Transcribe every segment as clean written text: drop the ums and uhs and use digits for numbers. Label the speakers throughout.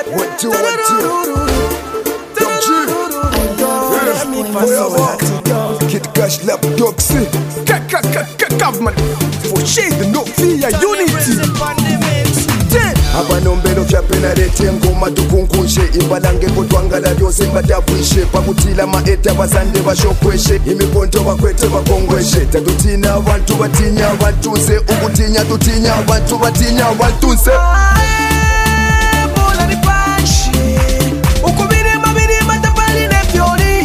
Speaker 1: Kid Cash Lap Doxy Government for shade no fear unity Abanombelo vyapenarete ngoma tukunkushe imbalange kutwangala lyose mbatapwishe pakutila maeta basande bashokweshe imiponto bakwete bakongweshe tadutina abantu batinya bantunze ukutinya tutinya abantu batinya bantunze bola ni panshi ukubiri mabiri matapali ne fiori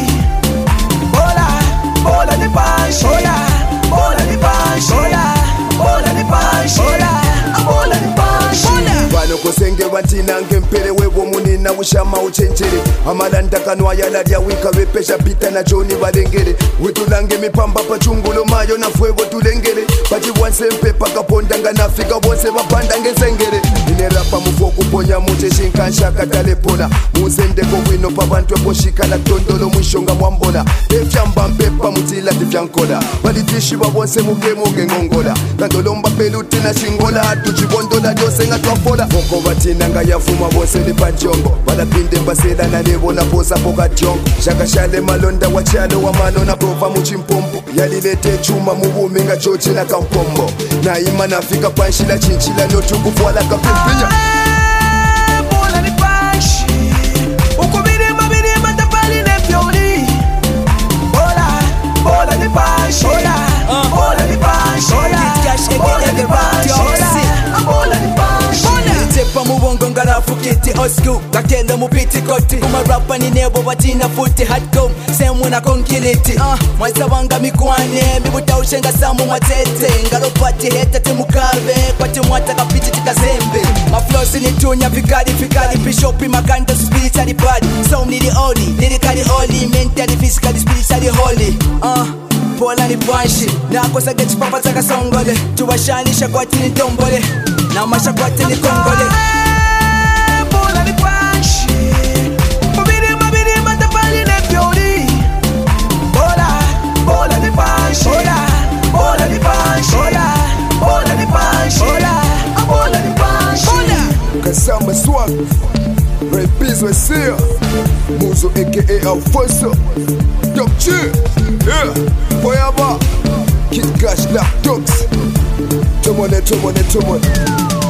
Speaker 1: bola ni panshi bola ni panshi bola ni panshi bola ni panshi bano kosenge batina ngempere webo munina ushama uchenjere amalanda kanwa yalalya wika wepesha pita na joni balengere witulange mipamba pachungulo mayo na fuego tulengere pati wansempe pakaponda nganafika bose bapanda ngezengere inerapa mufo kuponya mute shinkansha katalepona muzendeko wino pabantu eposhika la tondolo mwishonga mwambola efyamba mpepa mutila tifyankola balitishi babonse muge ngongola kandolomba peluti na shingola tuchibondola jose nga twafola Koko batina nga yafuma bose li pajongo balapinde basela na lebo na posa poka jongo shakashale malonda wachalo wa mano na prova muchimpombo yalilete chuma mubumi nga chochi na kampombo na ima nafika panshila chinchila notukufwala kapipinya bola ni panshi ukubiri mabiri matapali ne fiori bola ni panshi bola ni panshi bola ni panshi bola ni panshi Tepa mubongo ngarafu kiti osku Kakenda mupiti koti Kumarapa ni nebo batina futi hardcom Semu na konkiliti Mwaisa wanga mikuane Mibuta ushenga samu matete Ngaropati heta timukabe Kwa timwata kapiti tikazembe Maflosi ni tunya fikari Bishopi makanda spiritually body So nili oli, lirikali oli Mentally, physically, spiritually holy Bola ni panshi Nakosa gechi papa taka songole Tuwashanisha kwa tini tombole na mashakwati ni kongole bola ni panshi mabiri matapali ne fiori bola ni panshi bola ni panshi bola ni panshi bola ni panshi Kasamba swag Ray Bizwe Sia Muzo aka Alfonso Dr. Yeah Forever Kid Cash Lap Dogs Tomone